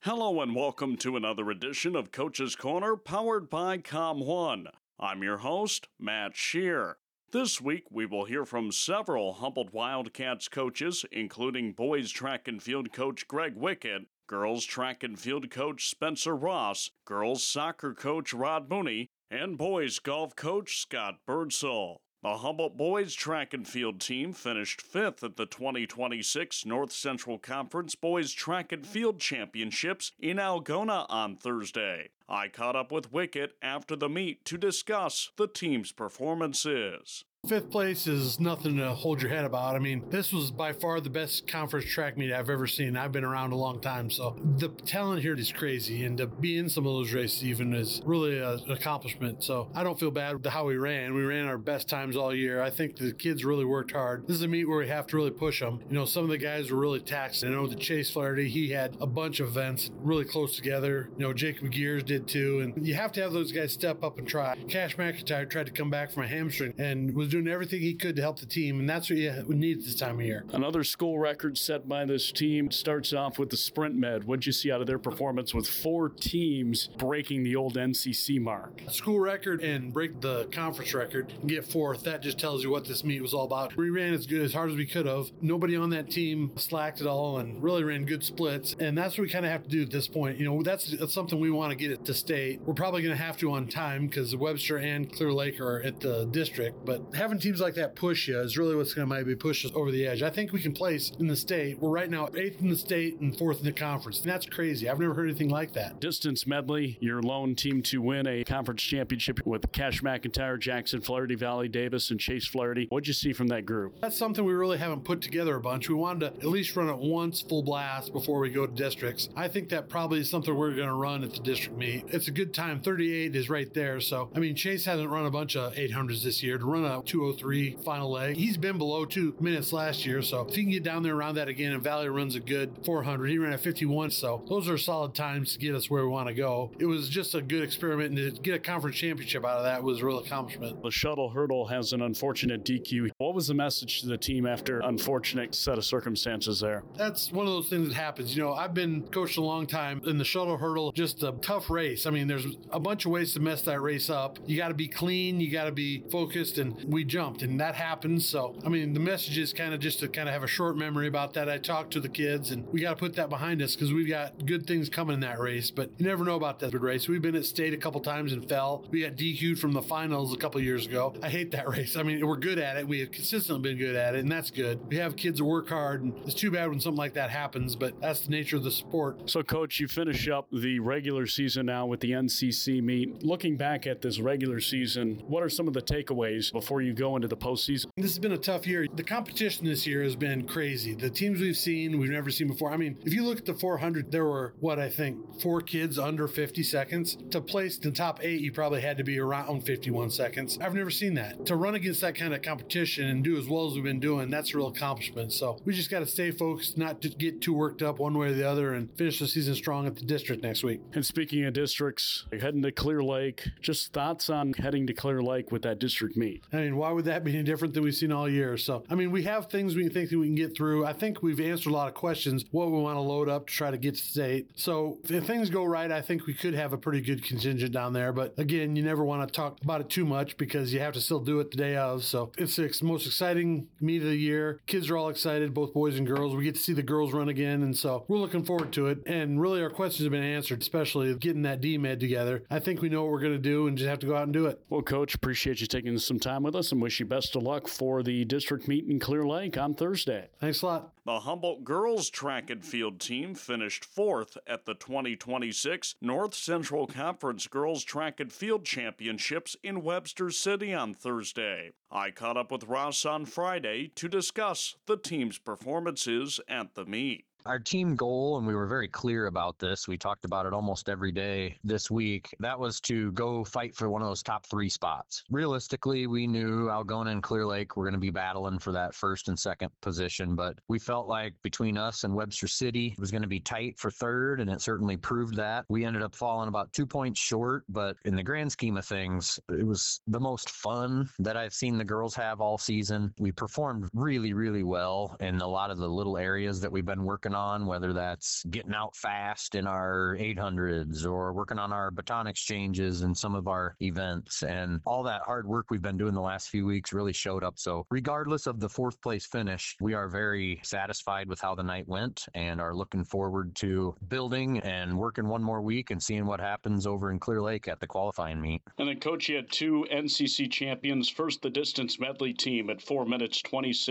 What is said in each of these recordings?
Hello and welcome to another edition of Coach's Corner, powered by Com1. I'm your host, Matt Shear. This week, we will hear from several Humboldt Wildcats coaches, including boys track and field coach Greg Wickett, girls track and field coach Spencer Ross, girls soccer coach Rod Mooney, and boys golf coach Scott Birdsall. The Humboldt boys track and field team finished 5th at the 2026 North Central Conference Boys Track and Field Championships in Algona on Thursday. I caught up with Wickett after the meet to discuss the team's performances. Fifth place is nothing to hold your head about. I mean, this was by far the best conference track meet I've ever seen. I've been around a long time, so the talent here is crazy, and to be in some of those races even is really an accomplishment. So I don't feel bad with how we ran. We ran our best times all year. I think the kids really worked hard. This is a meet where we have to really push them. You know, some of the guys were really taxed. I know that Chase Flaherty, he had a bunch of events really close together. You know, Jacob Gears did too, and you have to have those guys step up and try. Cash McIntyre tried to come back from a hamstring and was doing everything he could to help the team, and that's what you need at this time of year. Another school record set by this team starts off with the Sprint Med. What'd you see out of their performance with 4 teams breaking the old NCC mark? School record and break the conference record and get 4th. That just tells you what this meet was all about. We ran as hard as we could have. Nobody on that team slacked at all and really ran good splits, and that's what we kind of have to do at this point. You know, that's something we want to get it to state. We're probably going to have to on time because Webster and Clear Lake are at the district, but having teams like that push you is really what's going to maybe push us over the edge. I think we can place in the state. We're right now 8th in the state and 4th in the conference. And that's crazy. I've never heard anything like that. Distance medley, your lone team to win a conference championship with Cash McIntyre, Jackson Flaherty, Valley Davis, and Chase Flaherty. What'd you see from that group? That's something we really haven't put together a bunch. We wanted to at least run it once full blast before we go to districts. I think that probably is something we're going to run at the district meet. It's a good time. 38 is right there. So, I mean, Chase hasn't run a bunch of 800s this year. To run a 203 final leg, he's been below 2 minutes last year. So if he can get down there around that again, and Valley runs a good 400, he ran a 51. So those are solid times to get us where we want to go. It was just a good experiment, and to get a conference championship out of that was a real accomplishment. The shuttle hurdle has an unfortunate DQ. What was the message to the team after unfortunate set of circumstances there? That's one of those things that happens. You know, I've been coached a long time, in the shuttle hurdle, just a tough race. I mean, there's a bunch of ways to mess that race up. You got to be clean, you got to be focused, and we jumped, and that happens. So, I mean, the message is kind of just to kind of have a short memory about that. I talked to the kids, and we got to put that behind us because we've got good things coming in that race, but you never know about that race. We've been at state a couple times and fell. We got DQ'd from the finals a couple years ago. I hate that race. I mean, we're good at it. We have consistently been good at it, and that's good. We have kids that work hard, and it's too bad when something like that happens, but that's the nature of the sport. So, Coach, you finish up the regular season now with the NCC meet. Looking back at this regular season, what are some of the takeaways before you go into the postseason? This has been a tough year. The competition this year has been crazy. The teams we've seen, we've never seen before. I mean, if you look at the 400, there were, 4 kids under 50 seconds. To place in the top 8, you probably had to be around 51 seconds. I've never seen that. To run against that kind of competition and do as well as we've been doing, that's a real accomplishment. So we just got to stay focused, not to get too worked up one way or the other, and finish the season strong at the district next week. And speaking of districts, heading to Clear Lake, just thoughts on heading to Clear Lake with that district meet? I mean, why would that be any different than we've seen all year? So, I mean, we have things we think that we can get through. I think we've answered a lot of questions, what we want to load up to try to get to state. So if things go right, I think we could have a pretty good contingent down there. But again, you never want to talk about it too much because you have to still do it the day of. So it's the most exciting meet of the year. Kids are all excited, both boys and girls. We get to see the girls run again. And so we're looking forward to it. And really our questions have been answered, especially getting that DMed together. I think we know what we're going to do and just have to go out and do it. Well, Coach, appreciate you taking some time with us and wish you best of luck for the district meet in Clear Lake on Thursday. Thanks a lot. The Humboldt girls track and field team finished 4th at the 2026 North Central Conference Girls Track and Field Championships in Webster City on Thursday. I caught up with Ross on Friday to discuss the team's performances at the meet. Our team goal, and we were very clear about this, we talked about it almost every day this week, that was to go fight for one of those top 3 spots. Realistically, we knew Algona and Clear Lake were going to be battling for that first and second position, but we felt like between us and Webster City, it was going to be tight for third, and it certainly proved that. We ended up falling about 2 points short, but in the grand scheme of things, it was the most fun that I've seen the girls have all season. We performed really, really well in a lot of the little areas that we've been working working on, whether that's getting out fast in our 800s or working on our baton exchanges in some of our events. And all that hard work we've been doing the last few weeks really showed up. So regardless of the fourth place finish, we are very satisfied with how the night went and are looking forward to building and working one more week and seeing what happens over in Clear Lake at the qualifying meet. And then, Coach, you had two NCC champions. First, the distance medley team at 4 minutes,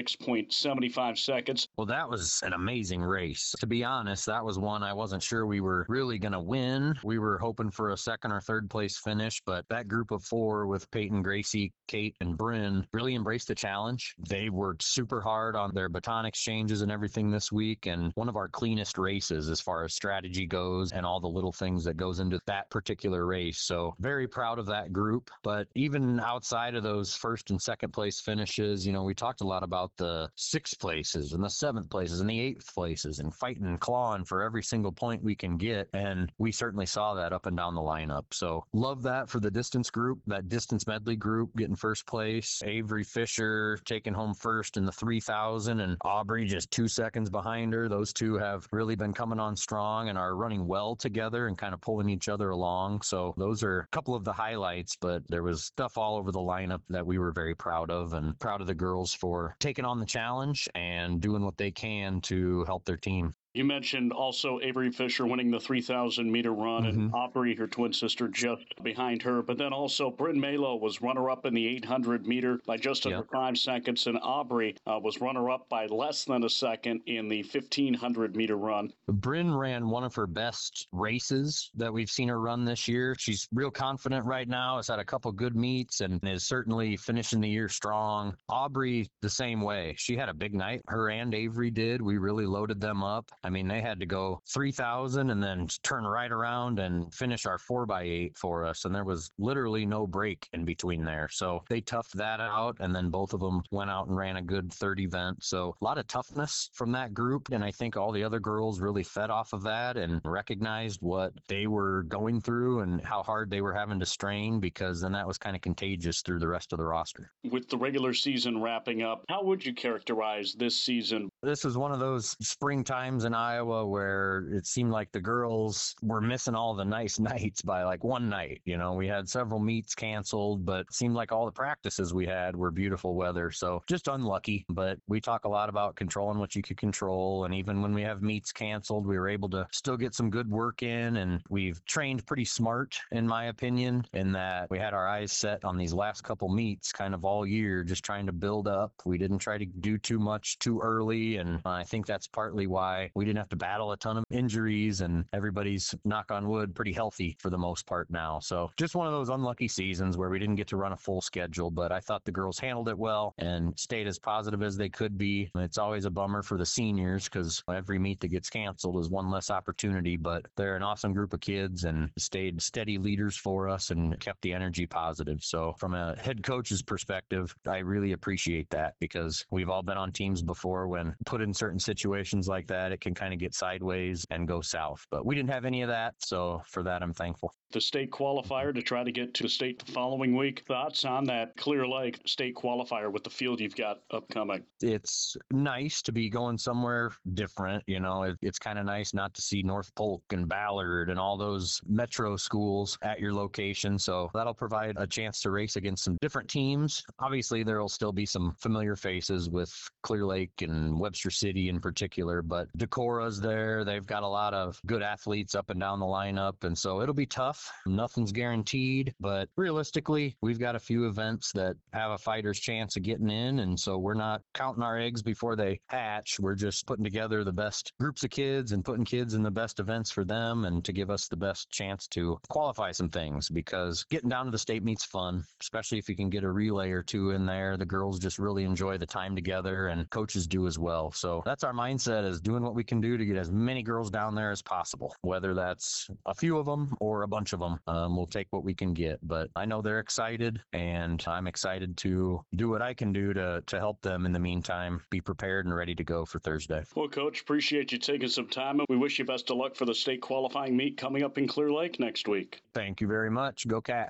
26.75 seconds. Well, that was an amazing race. To be honest, that was one I wasn't sure we were really going to win. We were hoping for a second or third place finish, but that group of four with Peyton, Gracie, Kate, and Bryn really embraced the challenge. They worked super hard on their baton exchanges and everything this week, and one of our cleanest races as far as strategy goes and all the little things that goes into that particular race. So very proud of that group. But even outside of those first and second place finishes, you know, we talked a lot about the sixth places and the seventh places and the eighth places and fighting and clawing for every single point we can get. And we certainly saw that up and down the lineup. So love that for the distance group, that distance medley group getting first place. Avery Fisher taking home first in the 3,000 and Aubrey just 2 seconds behind her. Those two have really been coming on strong and are running well together and kind of pulling each other along. So those are a couple of the highlights, but there was stuff all over the lineup that we were very proud of, and proud of the girls for taking on the challenge and doing what they can to help their team. You mentioned also Avery Fisher winning the 3,000-meter run, and Aubrey, her twin sister, just behind her. But then also Bryn Malo was runner-up in the 800-meter by just under 5 seconds, and Aubrey was runner-up by less than a second in the 1,500-meter run. Bryn ran one of her best races that we've seen her run this year. She's real confident right now, has had a couple good meets, and is certainly finishing the year strong. Aubrey, the same way. She had a big night. Her and Avery did. We really loaded them up. I mean, they had to go 3,000 and then turn right around and finish our 4x8 for us. And there was literally no break in between there. So they toughed that out. And then both of them went out and ran a good third event. So a lot of toughness from that group. And I think all the other girls really fed off of that and recognized what they were going through and how hard they were having to strain, because then that was kind of contagious through the rest of the roster. With the regular season wrapping up, how would you characterize this season? This was one of those spring times in Iowa where it seemed like the girls were missing all the nice nights by like one night. You know, we had several meets canceled, but it seemed like all the practices we had were beautiful weather. So just unlucky, but we talk a lot about controlling what you could control. And even when we have meets canceled, we were able to still get some good work in, and we've trained pretty smart, in my opinion, in that we had our eyes set on these last couple meets kind of all year, just trying to build up. We didn't try to do too much too early. And I think that's partly why we didn't have to battle a ton of injuries, and everybody's, knock on wood, pretty healthy for the most part now. So just one of those unlucky seasons where we didn't get to run a full schedule, but I thought the girls handled it well and stayed as positive as they could be. It's always a bummer for the seniors because every meet that gets canceled is one less opportunity, but they're an awesome group of kids and stayed steady leaders for us and kept the energy positive. So from a head coach's perspective, I really appreciate that, because we've all been on teams before when put in certain situations like that, it can kind of get sideways and go south. But we didn't have any of that, so for that, I'm thankful. The state qualifier to try to get to the state the following week. Thoughts on that Clear Lake state qualifier with the field you've got upcoming? It's nice to be going somewhere different. You know, it's kind of nice not to see North Polk and Ballard and all those metro schools at your location. So that'll provide a chance to race against some different teams. Obviously, there will still be some familiar faces with Clear Lake and Webster City in particular, but Decora's there. They've got a lot of good athletes up and down the lineup. And so it'll be tough. Nothing's guaranteed, but realistically, we've got a few events that have a fighter's chance of getting in. And so we're not counting our eggs before they hatch. We're just putting together the best groups of kids and putting kids in the best events for them and to give us the best chance to qualify some things, because getting down to the state meet's fun, especially if you can get a relay or two in there. The girls just really enjoy the time together, and coaches do as well. So that's our mindset, is doing what we can do to get as many girls down there as possible, whether that's a few of them or a bunch of them. We'll take what we can get, but I know they're excited, and I'm excited to do what I can do to help them in the meantime be prepared and ready to go for Thursday. Well, Coach, appreciate you taking some time. We wish you best of luck for the state qualifying meet coming up in Clear Lake next week. Thank you very much. Go Cats.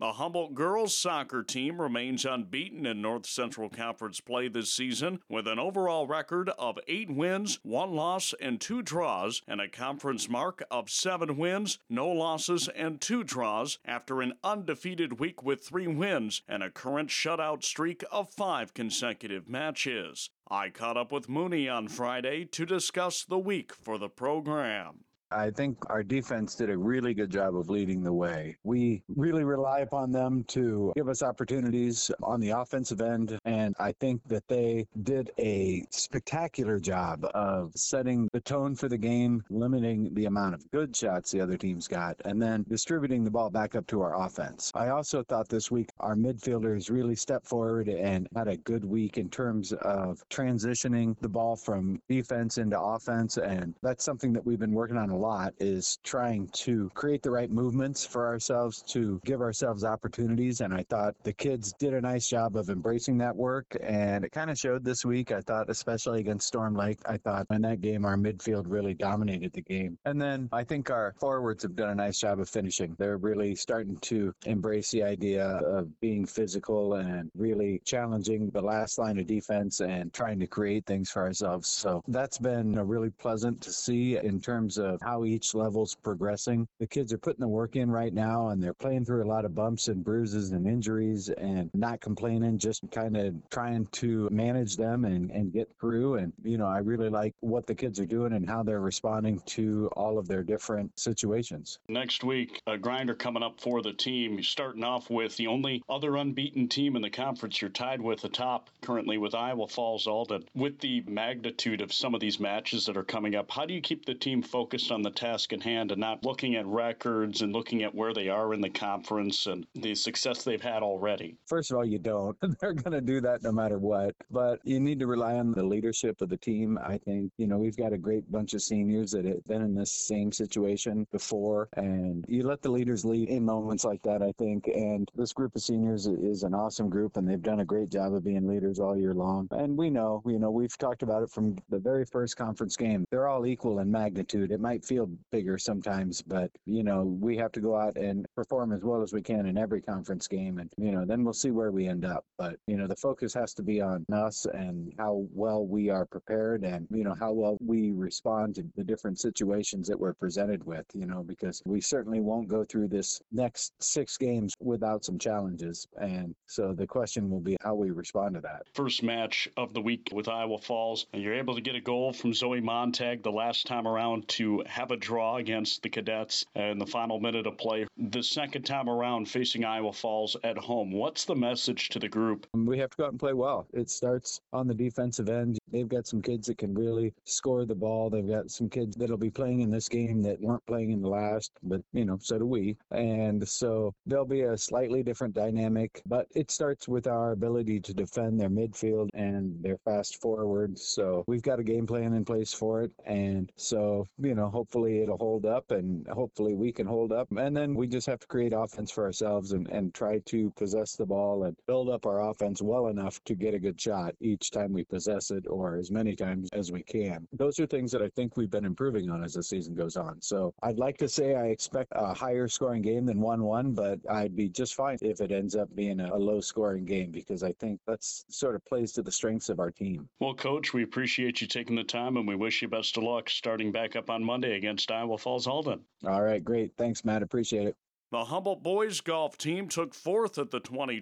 The Humboldt girls soccer team remains unbeaten in North Central Conference play this season with an overall record of 8 wins, 1 loss, and 2 draws, and a conference mark of 7 wins, no losses, and 2 draws after an undefeated week with 3 wins and a current shutout streak of 5 consecutive matches. I caught up with Mooney on Friday to discuss the week for the program. I think our defense did a really good job of leading the way. We really rely upon them to give us opportunities on the offensive end, and I think that they did a spectacular job of setting the tone for the game, limiting the amount of good shots the other teams got, and then distributing the ball back up to our offense. I also thought this week our midfielders really stepped forward and had a good week in terms of transitioning the ball from defense into offense, and that's something that we've been working on a lot, is trying to create the right movements for ourselves to give ourselves opportunities. And I thought the kids did a nice job of embracing that work, and it kind of showed this week. I thought, especially against Storm Lake, I thought in that game our midfield really dominated the game. And then I think our forwards have done a nice job of finishing. They're really starting to embrace the idea of being physical and really challenging the last line of defense and trying to create things for ourselves. So that's been really pleasant to see in terms of how each level's progressing. The kids are putting the work in right now, and they're playing through a lot of bumps and bruises and injuries and not complaining, just kind of trying to manage them and get through. And, I really like what the kids are doing and how they're responding to all of their different situations. Next week, a grinder coming up for the team. You're starting off with the only other unbeaten team in the conference. You're tied with the top currently with Iowa Falls Alden. With the magnitude of some of these matches that are coming up, how do you keep the team focused on the task in hand and not looking at records and looking at where they are in the conference and the success they've had already? First of all, you don't. They're going to do that no matter what. But you need to rely on the leadership of the team. I think, we've got a great bunch of seniors that have been in this same situation before. And you let the leaders lead in moments like that, I think. And this group of seniors is an awesome group, and they've done a great job of being leaders all year long. And we know, we've talked about it from the very first conference game. They're all equal in magnitude. It might feel bigger sometimes, but we have to go out and perform as well as we can in every conference game, and then we'll see where we end up. But the focus has to be on us and how well we are prepared, and how well we respond to the different situations that we're presented with, because we certainly won't go through this next 6 games without some challenges, and so the question will be how we respond to that. First match of the week with Iowa Falls, and you're able to get a goal from Zoe Montag the last time around to have a draw against the Cadets in the final minute of play. The second time around facing Iowa Falls at home, what's the message to the group? We have to go out and play well. It starts on the defensive end. They've got some kids that can really score the ball. They've got some kids that'll be playing in this game that weren't playing in the last, but so do we. And so there'll be a slightly different dynamic, but it starts with our ability to defend their midfield and their fast forwards. So we've got a game plan in place for it. And so, hopefully it'll hold up, and hopefully we can hold up. And then we just have to create offense for ourselves and try to possess the ball and build up our offense well enough to get a good shot each time we possess it, or as many times as we can. Those are things that I think we've been improving on as the season goes on. So I'd like to say I expect a higher scoring game than 1-1, but I'd be just fine if it ends up being a low scoring game, because I think that's sort of plays to the strengths of our team. Well, Coach, we appreciate you taking the time, and we wish you best of luck starting back up on Monday against Iowa Falls Alden. All right, great. Thanks, Matt. Appreciate it. The Humboldt boys golf team took 4th at the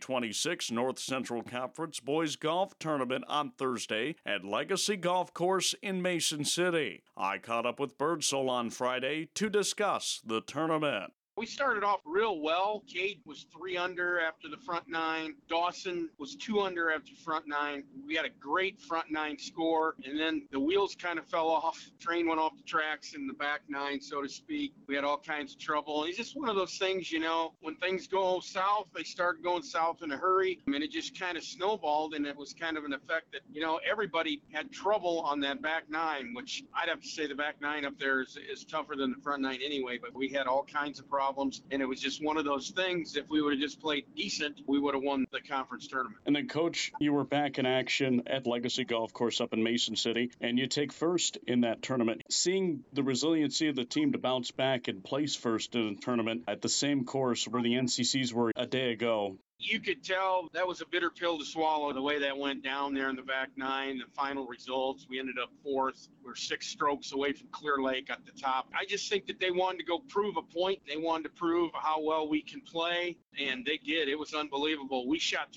2026 North Central Conference Boys Golf Tournament on Thursday at Legacy Golf Course in Mason City. I caught up with Birdsell on Friday to discuss the tournament. We started off real well. Cade was 3 under after the front 9. Dawson was 2 under after front 9. We had a great front 9 score, and then the wheels kind of fell off. Train went off the tracks in the back 9, so to speak. We had all kinds of trouble. It's just one of those things, when things go south, they start going south in a hurry. I mean, it just kind of snowballed, and it was kind of an effect that, everybody had trouble on that back 9, which I'd have to say the back 9 up there is tougher than the front 9 anyway, but we had all kinds of problems problems. And it was just one of those things. If we would have just played decent, we would have won the conference tournament. And then, Coach, you were back in action at Legacy Golf Course up in Mason City, and you take first in that tournament. Seeing the resiliency of the team to bounce back and place first in a tournament at the same course where the NCCs were a day ago, you could tell that was a bitter pill to swallow, the way that went down there in the back nine. The final results, we ended up fourth. We're 6 strokes away from Clear Lake at the top. I just think that they wanted to go prove a point. They wanted to prove how well we can play, and they did. It was unbelievable. We shot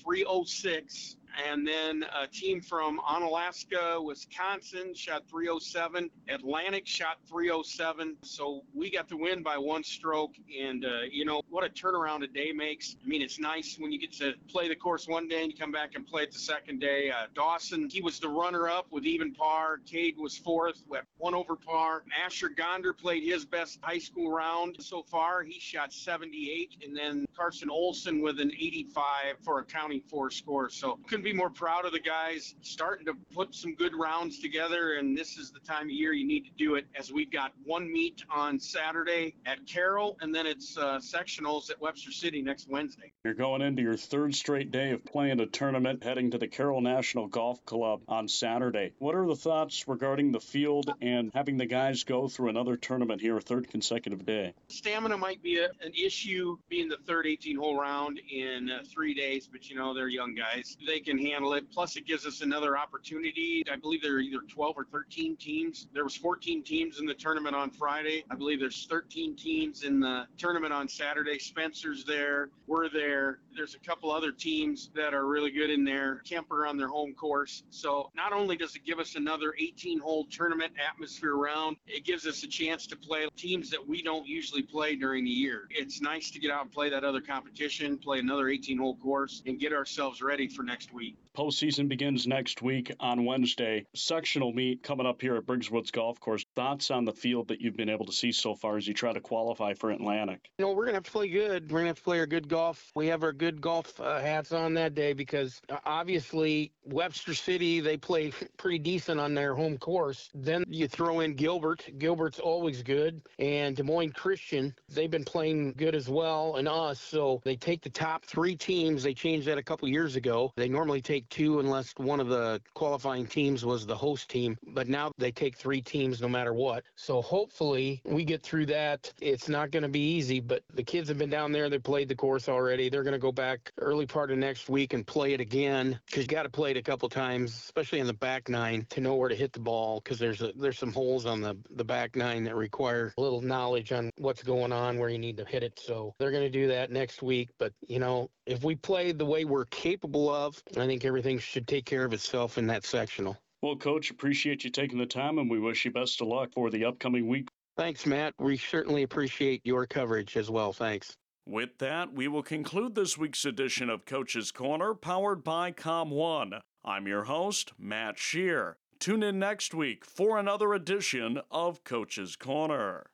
306. And then a team from Onalaska, Wisconsin shot 307. Atlantic shot 307. So we got the win by 1 stroke. And, what a turnaround a day makes. I mean, it's nice when you get to play the course one day and you come back and play it the second day. Dawson, he was the runner-up with even par. Cade was 4th with 1 over par. Asher Gonder played his best high school round so far. He shot 78. And then Carson Olson with an 85 for a County 4 score. So couldn't be more proud of the guys, starting to put some good rounds together, and this is the time of year you need to do it, as we've got 1 meet on Saturday at Carroll, and then it's sectionals at Webster City next Wednesday. You're going into your 3rd straight day of playing a tournament, heading to the Carroll National Golf Club on Saturday. What are the thoughts regarding the field and having the guys go through another tournament here, a 3rd consecutive day? Stamina might be an issue, being the 3rd 18-hole round in 3 days, but they're young guys. They can handle it. Plus, it gives us another opportunity. I believe there are either 12 or 13 teams. There was 14 teams in the tournament on Friday. I believe there's 13 teams in the tournament on Saturday. Spencer's there. We're there. There's a couple other teams that are really good in there. Kemper on their home course. So not only does it give us another 18-hole tournament atmosphere round, it gives us a chance to play teams that we don't usually play during the year. It's nice to get out and play that other competition, play another 18-hole course, and get ourselves ready for next week. Postseason begins next week on Wednesday. Sectional meet coming up here at Briggs Woods Golf Course. Thoughts on the field that you've been able to see so far as you try to qualify for Atlantic? We're going to have to play good. We're going to have to play our good golf. We have our good golf hats on that day because obviously Webster City, they play pretty decent on their home course. Then you throw in Gilbert. Gilbert's always good. And Des Moines Christian, they've been playing good as well, and us. So they take the top 3 teams. They changed that a couple years ago. They normally take 2 unless one of the qualifying teams was the host team. But now they take 3 teams no matter what. So hopefully we get through that. It's not going to be easy, but the kids have been down there. They played the course already. They're going to go back early part of next week and play it again because you got to play it a couple times, especially in the back nine, to know where to hit the ball because there's some holes on the back nine that require a little knowledge on what's going on, where you need to hit it. So they're going to do that next week. But, if we play the way we're capable of, I think everything should take care of itself in that sectional. Well, Coach, appreciate you taking the time, and we wish you best of luck for the upcoming week. Thanks, Matt. We certainly appreciate your coverage as well. Thanks. With that, we will conclude this week's edition of Coach's Corner, powered by ComOne. I'm your host, Matt Shear. Tune in next week for another edition of Coach's Corner.